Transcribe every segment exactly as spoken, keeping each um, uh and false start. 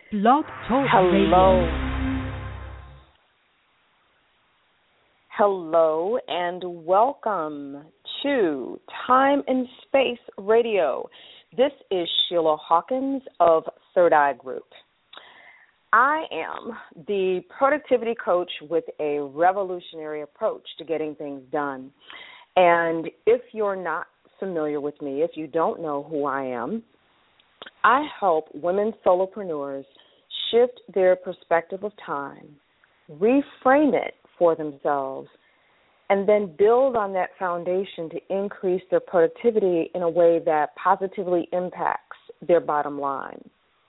Blog Talk Hello. Radio. Hello and welcome to Time and Space Radio. This is Sheila Hawkins of Third Eye Group. I am the productivity coach with a revolutionary approach to getting things done. And if you're not familiar with me, if you don't know who I am, I help women solopreneurs shift their perspective of time, reframe it for themselves, and then build on that foundation to increase their productivity in a way that positively impacts their bottom line.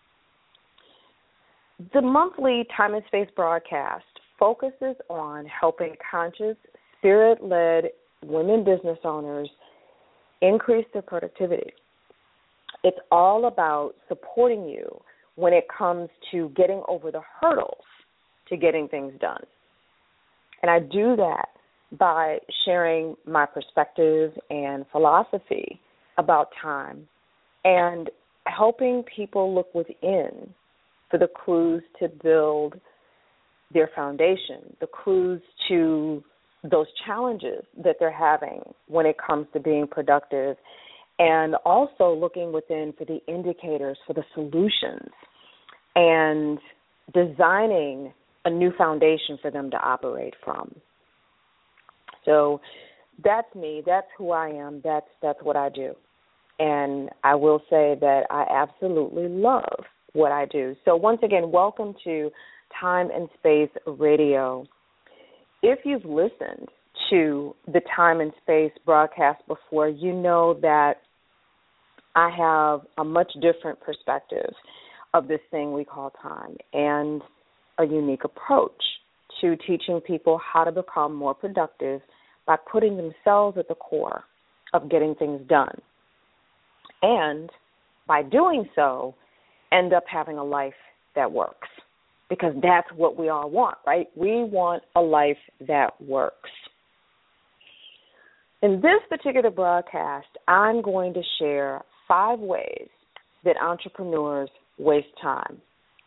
The monthly Time and Space broadcast focuses on helping conscious, spirit-led women business owners increase their productivity. It's all about supporting you when it comes to getting over the hurdles to getting things done. And I do that by sharing my perspective and philosophy about time and helping people look within for the clues to build their foundation, the clues to those challenges that they're having when it comes to being productive, and also looking within for the indicators, for the solutions, and designing a new foundation for them to operate from. So that's me. That's who I am. That's that's what I do. And I will say that I absolutely love what I do. So once again, welcome to Time and Space Radio. If you've listened to the Time and Space broadcast before, you know that I have a much different perspective of this thing we call time and a unique approach to teaching people how to become more productive by putting themselves at the core of getting things done. And by doing so, end up having a life that works. Because that's what we all want, right? We want a life that works. In this particular broadcast, I'm going to share five ways that entrepreneurs waste time.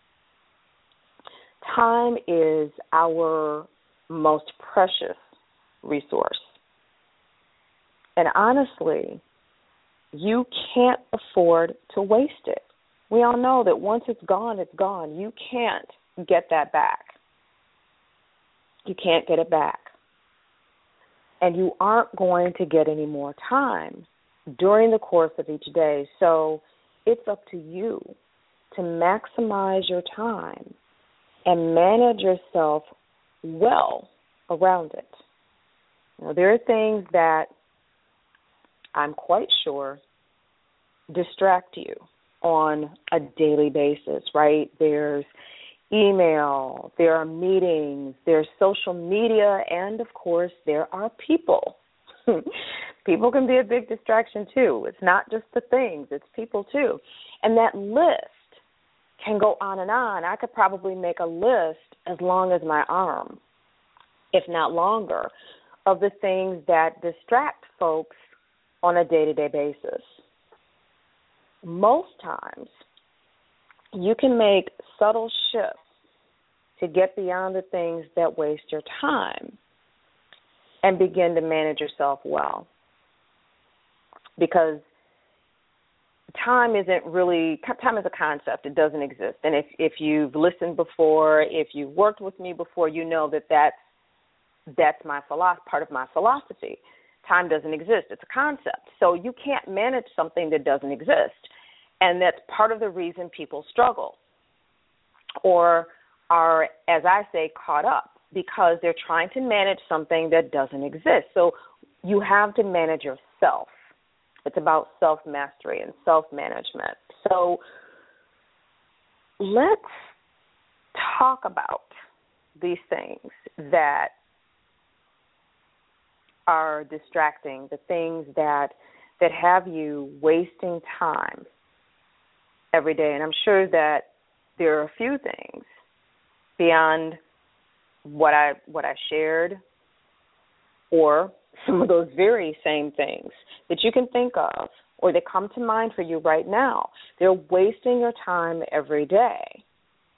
Time is our most precious resource. And honestly, you can't afford to waste it. We all know that once it's gone, it's gone. You can't get that back. You can't get it back. And you aren't going to get any more time during the course of each day. So it's up to you to maximize your time and manage yourself well around it. Now, there are things that I'm quite sure distract you on a daily basis, right? There's email, there are meetings, there's social media, and, of course, there are people. People can be a big distraction, too. It's not just the things, it's people, too. And that list can go on and on. I could probably make a list as long as my arm, if not longer, of the things that distract folks on a day-to-day basis. Most times, you can make subtle shifts to get beyond the things that waste your time and begin to manage yourself well. Because time isn't really, time is a concept. It doesn't exist. And if, if you've listened before, if you've worked with me before, you know that that's, that's my philosophy, part of my philosophy. Time doesn't exist. It's a concept. So you can't manage something that doesn't exist. And that's part of the reason people struggle or are, as I say, caught up because they're trying to manage something that doesn't exist. So you have to manage yourself. It's about self-mastery and self-management. So let's talk about these things that are distracting, the things that that have you wasting time every day. And I'm sure that there are a few things beyond what I what I shared or some of those very same things that you can think of or that come to mind for you right now. They're wasting your time every day.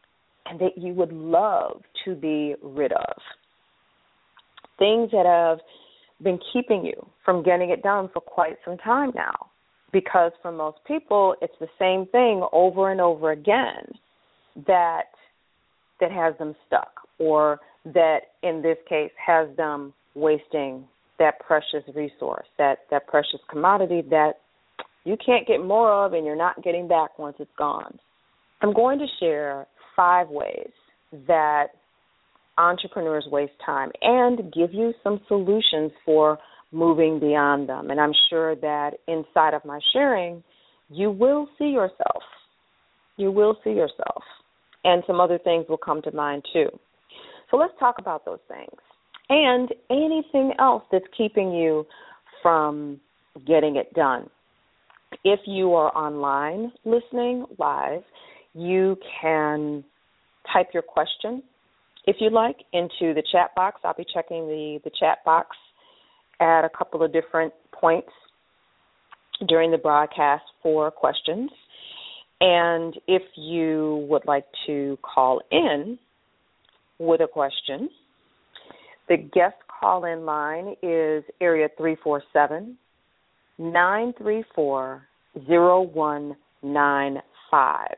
that you would love to be rid of. Things that have been keeping you from getting it done for quite some time now. Because for most people, it's the same thing over and over again that that has them stuck, or that, in this case, has them wasting that precious resource, that, that precious commodity that you can't get more of and you're not getting back once it's gone. I'm going to share five ways that entrepreneurs waste time and give you some solutions for moving beyond them. And I'm sure that inside of my sharing, you will see yourself. You will see yourself. And some other things will come to mind too. So let's talk about those things. And anything else that's keeping you from getting it done. If you are online listening live, you can type your question, if you like, into the chat box. I'll be checking the, the chat box at a couple of different points during the broadcast for questions. And if you would like to call in with a question, the guest call-in line is area three four seven, nine three four, zero one nine five.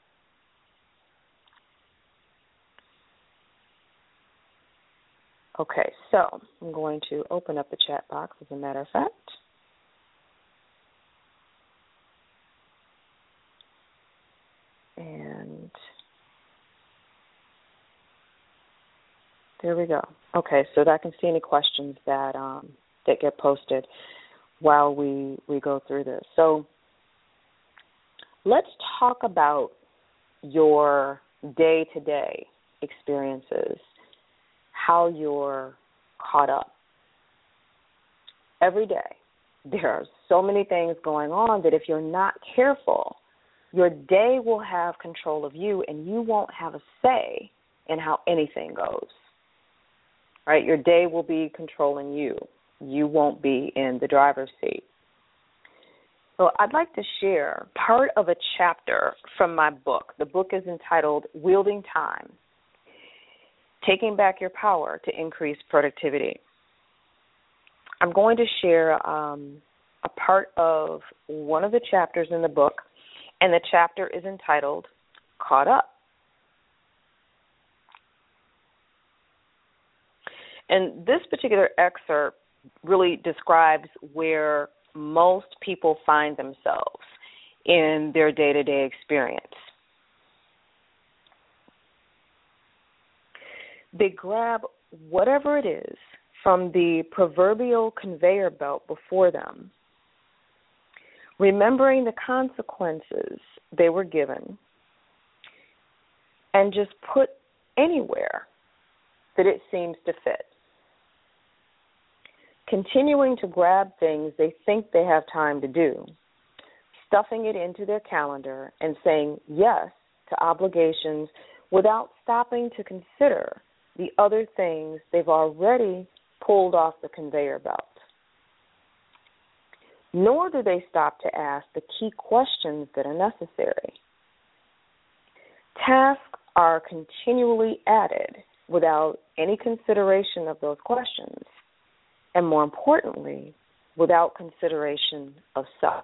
Okay, so I'm going to open up the chat box, as a matter of fact. And there we go. Okay, so I can see any questions that um, that get posted while we, we go through this. So let's talk about your day-to-day experiences, how you're caught up. Every day, there are so many things going on that if you're not careful, your day will have control of you and you won't have a say in how anything goes. Right? Your day will be controlling you. You won't be in the driver's seat. So I'd like to share part of a chapter from my book. The book is entitled Wielding Time, Taking Back Your Power to Increase Productivity. I'm going to share um, a part of one of the chapters in the book, and the chapter is entitled Caught Up. And this particular excerpt really describes where most people find themselves in their day-to-day experience. They grab whatever it is from the proverbial conveyor belt before them, remembering the consequences they were given, and just put anywhere that it seems to fit. Continuing to grab things they think they have time to do, stuffing it into their calendar, and saying yes to obligations without stopping to consider the other things they've already pulled off the conveyor belt. Nor do they stop to ask the key questions that are necessary. Tasks are continually added without any consideration of those questions, and more importantly, without consideration of self.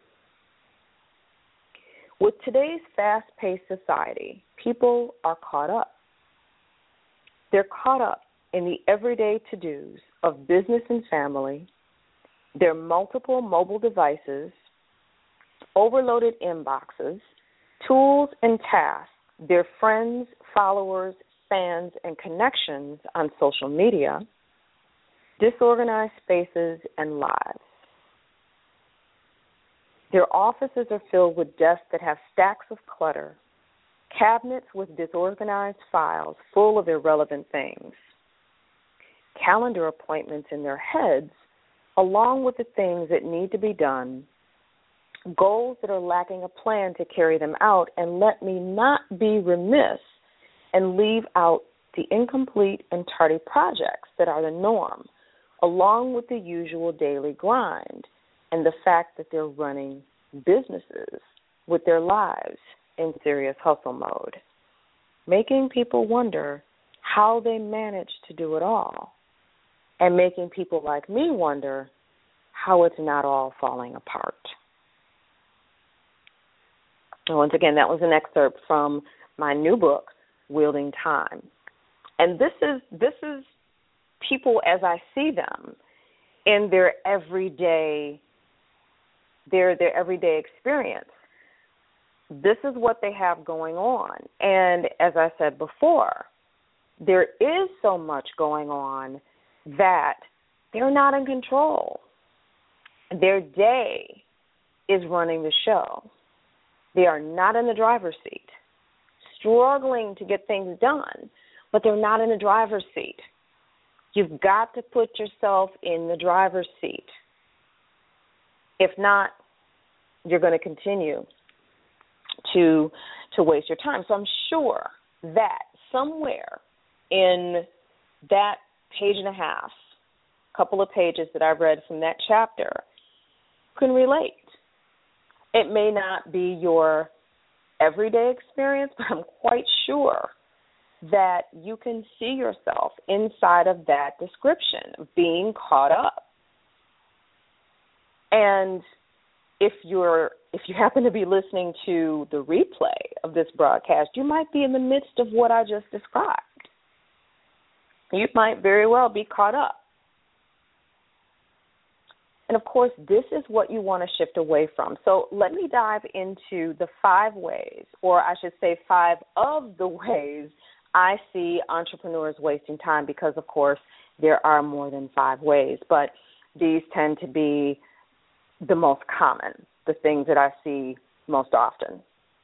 With today's fast-paced society, people are caught up. They're caught up in the everyday to-dos of business and family, their multiple mobile devices, overloaded inboxes, tools and tasks, their friends, followers, fans, and connections on social media, disorganized spaces and lives. Their offices are filled with desks that have stacks of clutter, cabinets with disorganized files full of irrelevant things, calendar appointments in their heads, along with the things that need to be done, goals that are lacking a plan to carry them out, and let me not be remiss and leave out the incomplete and tardy projects that are the norm, along with the usual daily grind and the fact that they're running businesses with their lives in serious hustle mode. making people wonder how they manage to do it all, and making people like me wonder how it's not all falling apart. And once again, that was an excerpt from my new book, Wielding Time. And this is this is people as I see them in their everyday their their everyday experience. This is what they have going on. And as I said before, there is so much going on that they're not in control. Their day is running the show. They are not in the driver's seat, struggling to get things done, but they're not in the driver's seat. You've got to put yourself in the driver's seat. If not, you're going to continue to to waste your time. So I'm sure that somewhere in that page and a half, couple of pages that I've read from that chapter, can relate. It may not be your everyday experience, but I'm quite sure that you can see yourself inside of that description of being caught up. And if you're if you happen to be listening to the replay of this broadcast, you might be in the midst of what I just described. You might very well be caught up. And, of course, this is what you want to shift away from. So let me dive into the five ways, or I should say five of the ways I see entrepreneurs wasting time because, of course, there are more than five ways. But these tend to be the most common, the things that I see most often.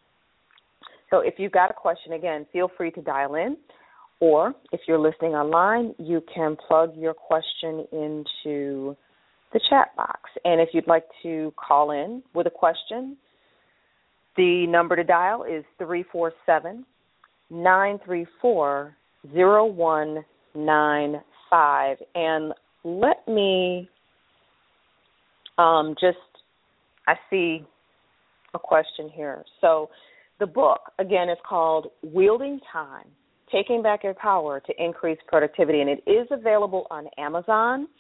So if you've got a question, again, feel free to dial in. Or if you're listening online, you can plug your question into the chat box. And if you'd like to call in with a question, the number to dial is three four seven, nine three four, zero one nine five. And let me um, just, I see a question here. So the book, again, is called Wielding Time, Taking Back Your Power to Increase Productivity, and it is available on Amazon.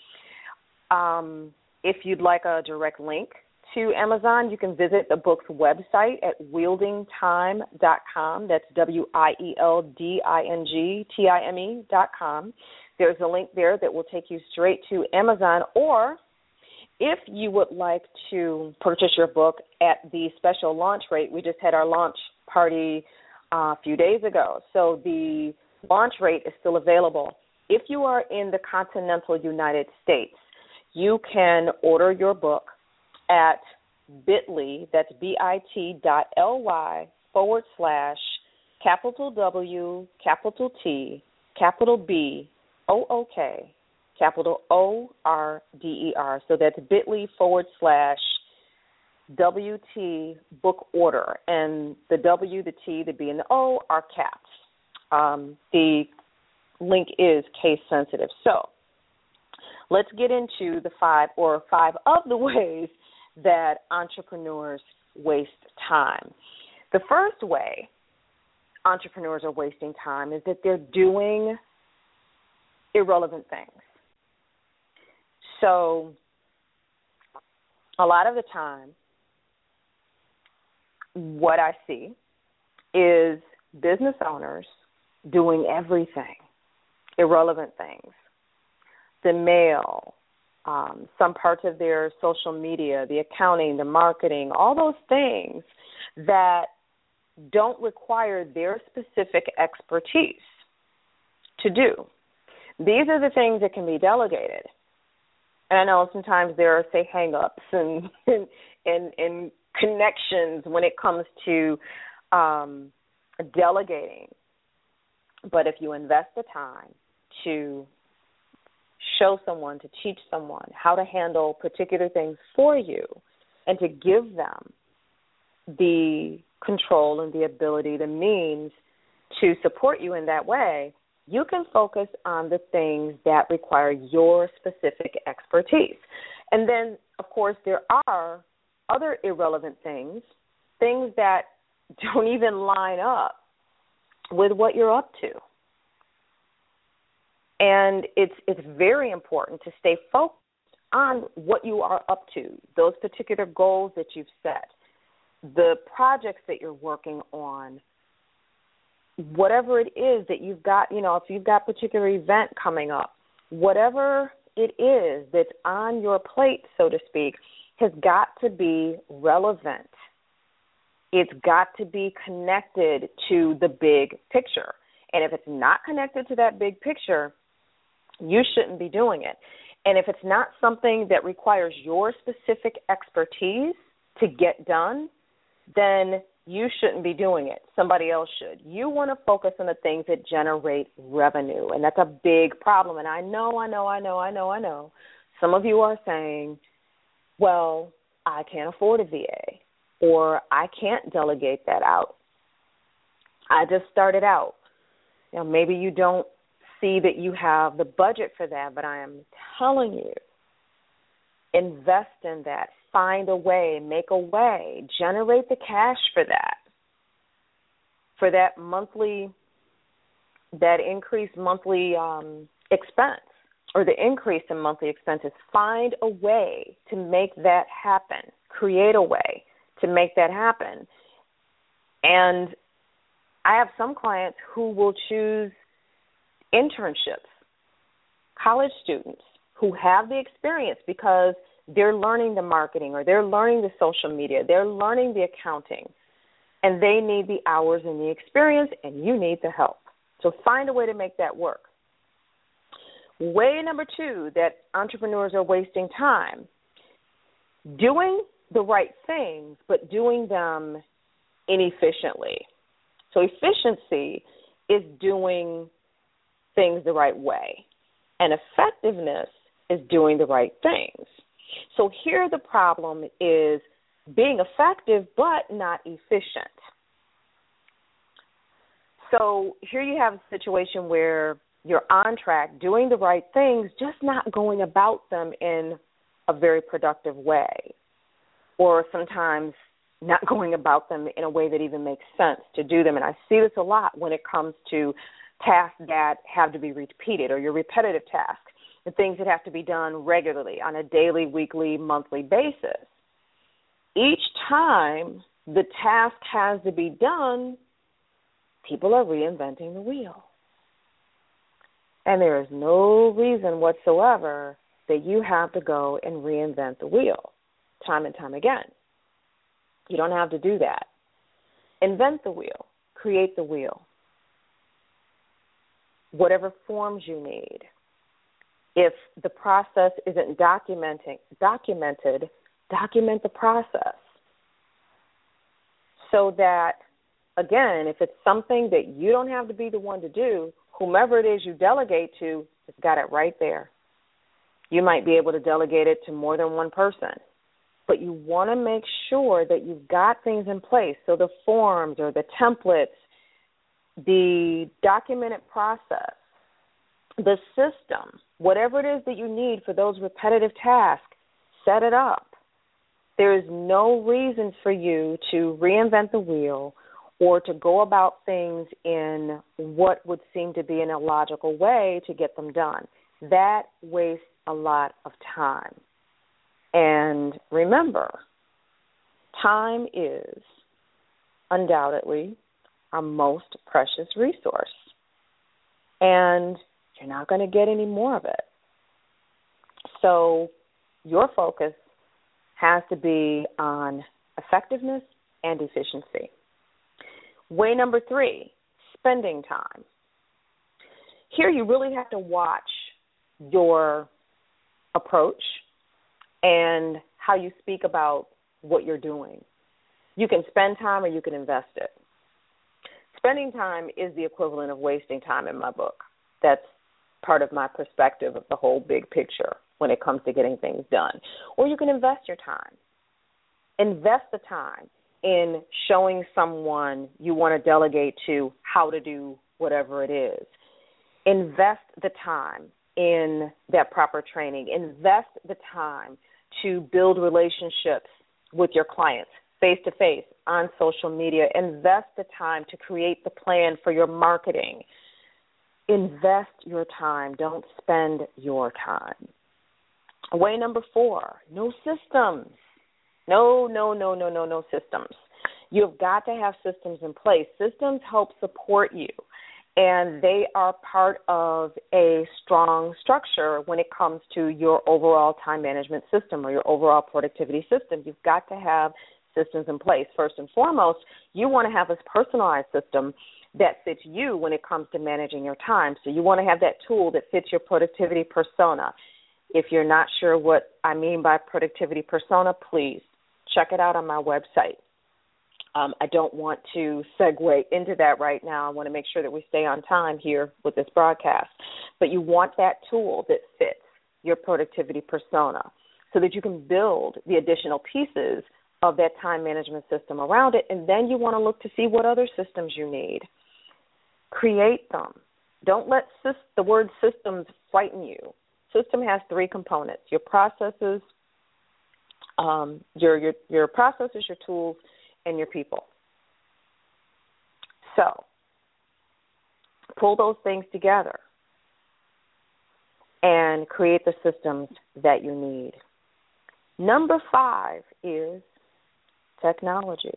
Um, if you'd like a direct link to Amazon, you can visit the book's website at wielding time dot com. That's W I E L D I N G T I M E dot com. There's a link there that will take you straight to Amazon. Or if you would like to purchase your book at the special launch rate, we just had our launch party uh, a few days ago. So the launch rate is still available. If you are in the continental United States, you can order your book at bit.ly, that's bit.ly forward slash capital W, capital T, capital B, O O K, capital O R D E R. So that's bit.ly forward slash W T book order. And the W, the T, the B, and the O are caps. Um, the link is case sensitive. So let's get into the five or five of the ways that entrepreneurs waste time. The first way entrepreneurs are wasting time is that they're doing irrelevant things. So a lot of the time, what I see is business owners doing everything, irrelevant things. The mail, um, some parts of their social media, the accounting, the marketing, all those things that don't require their specific expertise to do. These are the things that can be delegated. And I know sometimes there are, say, hang-ups and, and, and, and connections when it comes to um, delegating. But if you invest the time to show someone, to teach someone how to handle particular things for you and to give them the control and the ability, the means to support you in that way, you can focus on the things that require your specific expertise. And then, of course, there are other irrelevant things, things that don't even line up with what you're up to. And it's it's very important to stay focused on what you are up to, those particular goals that you've set, the projects that you're working on, whatever it is that you've got, you know, if you've got a particular event coming up, whatever it is that's on your plate, so to speak, has got to be relevant. It's got to be connected to the big picture. And if it's not connected to that big picture, you shouldn't be doing it. And if it's not something that requires your specific expertise to get done, then you shouldn't be doing it. Somebody else should. You want to focus on the things that generate revenue, and that's a big problem. And I know, I know, I know, I know, I know. Some of you are saying, well, I can't afford a V A, or I can't delegate that out. I just started out. You know, maybe you don't see that you have the budget for that, but I am telling you, invest in that. Find a way, make a way, generate the cash for that, for that monthly, that increased monthly um, expense or the increase in monthly expenses. Find a way to make that happen. Create a way to make that happen. And I have some clients who will choose internships, college students who have the experience because they're learning the marketing or they're learning the social media, they're learning the accounting, and they need the hours and the experience, and you need the help. So find a way to make that work. Way number two that entrepreneurs are wasting time, doing the right things, but doing them inefficiently. So efficiency is doing things the right way, and effectiveness is doing the right things. So here the problem is being effective but not efficient. So here you have a situation where you're on track, doing the right things, just not going about them in a very productive way, or sometimes not going about them in a way that even makes sense to do them. And I see this a lot when it comes to tasks that have to be repeated or your repetitive tasks. The things that have to be done regularly on a daily, weekly, monthly basis. Each time the task has to be done, people are reinventing the wheel. And there is no reason whatsoever that you have to go and reinvent the wheel time and time again. You don't have to do that. Invent the wheel. Create the wheel. Whatever forms you need. If the process isn't documenting, documented, document the process so that, again, if it's something that you don't have to be the one to do, whomever it is you delegate to has got it right there. You might be able to delegate it to more than one person, but you want to make sure that you've got things in place. So the forms or the templates, the documented process, the system, whatever it is that you need for those repetitive tasks, set it up. There is no reason for you to reinvent the wheel or to go about things in what would seem to be an illogical way to get them done. That wastes a lot of time. And remember, time is undoubtedly our most precious resource. And you're not going to get any more of it. So your focus has to be on effectiveness and efficiency. Way number three, spending time. Here you really have to watch your approach and how you speak about what you're doing. You can spend time or you can invest it. Spending time is the equivalent of wasting time in my book. That's part of my perspective of the whole big picture when it comes to getting things done. Or you can invest your time. Invest the time in showing someone you want to delegate to how to do whatever it is. Invest the time in that proper training. Invest the time to build relationships with your clients. face-to-face, on social media. Invest the time to create the plan for your marketing. Invest your time. Don't spend your time. Way number four, no systems. No, no, no, no, no, no systems. You've got to have systems in place. Systems help support you, and they are part of a strong structure when it comes to your overall time management system or your overall productivity system. You've got to have systems in place. First and foremost, you want to have this personalized system that fits you when it comes to managing your time. So you want to have that tool that fits your productivity persona. If you're not sure what I mean by productivity persona, please check it out on my website. Um, I don't want to segue into that right now. I want to make sure that we stay on time here with this broadcast. But you want that tool that fits your productivity persona so that you can build the additional pieces of that time management system around it, and then you want to look to see what other systems you need. Create them. Don't let sys- the word systems frighten you. System has three components: your processes, um, your, your your processes, your tools, and your people. So pull those things together and create the systems that you need. Number five is technology.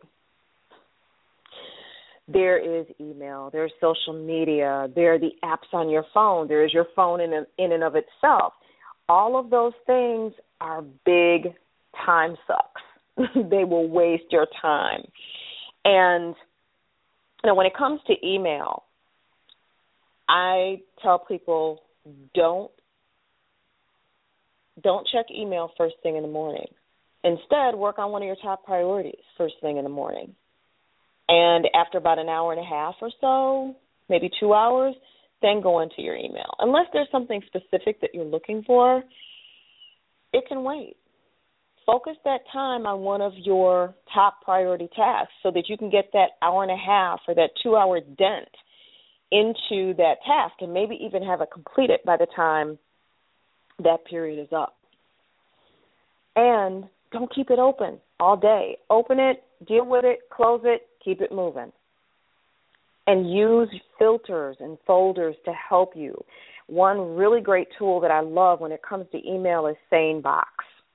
There is email, there's social media, there are the apps on your phone, there is your phone in, in and of itself. All of those things are big time sucks. They will waste your time. And you know, when it comes to email, I tell people don't don't check email first thing in the morning. Instead, work on one of your top priorities first thing in the morning. And after about an hour and a half or so, maybe two hours, then go into your email. Unless there's something specific that you're looking for, it can wait. Focus that time on one of your top priority tasks so that you can get that hour and a half or that two-hour dent into that task and maybe even have it completed by the time that period is up. And don't keep it open all day. Open it, deal with it, close it, keep it moving. And use filters and folders to help you. One really great tool that I love when it comes to email is SaneBox.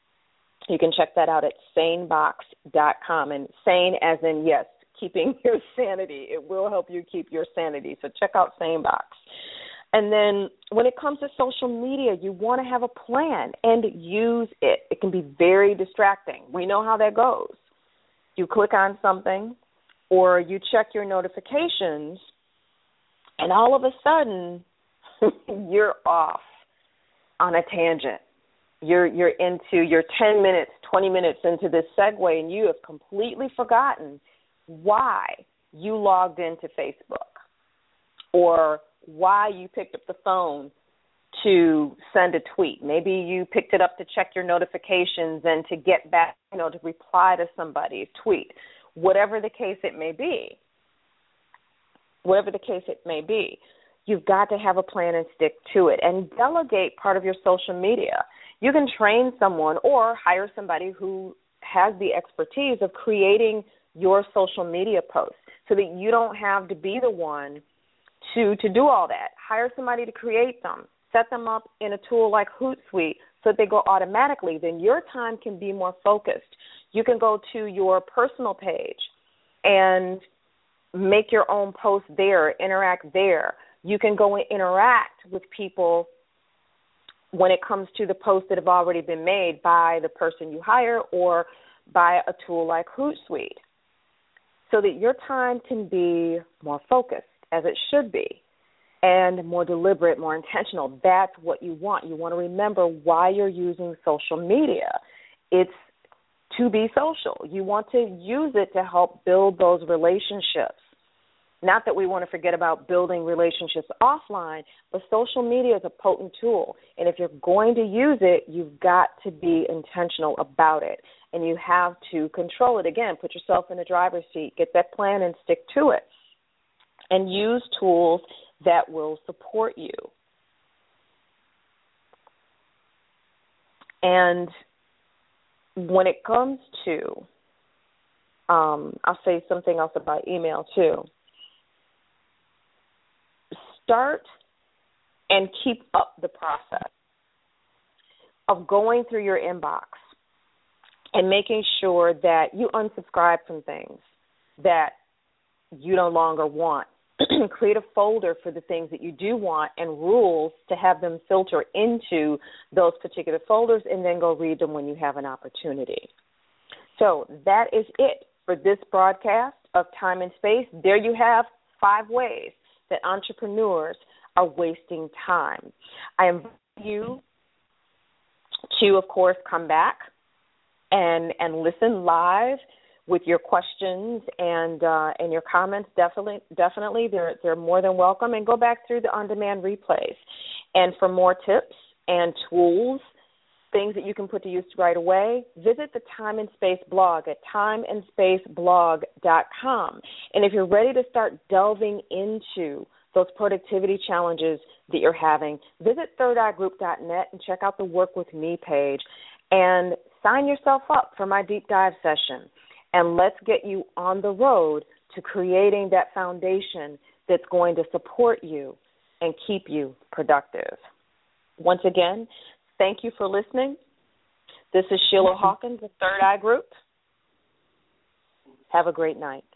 You can check that out at sane box dot com. And sane as in, yes, keeping your sanity. It will help you keep your sanity. So check out SaneBox. And then when it comes to social media, you want to have a plan and use it. It can be very distracting. We know how that goes. You click on something or you check your notifications, and all of a sudden you're off on a tangent. You're you're into your ten minutes, twenty minutes into this segue, and you have completely forgotten why you logged into Facebook or why you picked up the phone to send a tweet. Maybe you picked it up to check your notifications and to get back, you know, to reply to somebody's tweet. Whatever the case it may be, whatever the case it may be, you've got to have a plan and stick to it. And delegate part of your social media. You can train someone or hire somebody who has the expertise of creating your social media posts so that you don't have to be the one to, to do all that. Hire somebody to create them. Set them up in a tool like Hootsuite so that they go automatically. Then your time can be more focused. You can go to your personal page and make your own post there, interact there. You can go and interact with people when it comes to the posts that have already been made by the person you hire or by a tool like Hootsuite so that your time can be more focused, as it should be, and more deliberate, more intentional. That's what you want. You want to remember why you're using social media. It's to be social. You want to use it to help build those relationships. Not that we want to forget about building relationships offline, but social media is a potent tool. And if you're going to use it, you've got to be intentional about it. And you have to control it. Again, put yourself in the driver's seat. Get that plan and stick to it. And use tools that will support you. And when it comes to Um, I'll say something else about email too. Start and keep up the process of going through your inbox and making sure that you unsubscribe from things that you no longer want. Create a folder for the things that you do want and rules to have them filter into those particular folders, and then go read them when you have an opportunity. So that is it for this broadcast of Time and Space. There you have five ways that entrepreneurs are wasting time. I invite you to, of course, come back and and listen live with your questions and uh, and your comments. Definitely, definitely, they're they're more than welcome. And go back through the on-demand replays. And for more tips and tools, things that you can put to use right away, visit the Time and Space blog at time and space blog dot com. And if you're ready to start delving into those productivity challenges that you're having, visit third eye group dot net and check out the Work With Me page and sign yourself up for my deep dive session. And let's get you on the road to creating that foundation that's going to support you and keep you productive. Once again, thank you for listening. This is Sheila Hawkins of Third Eye Group. Have a great night.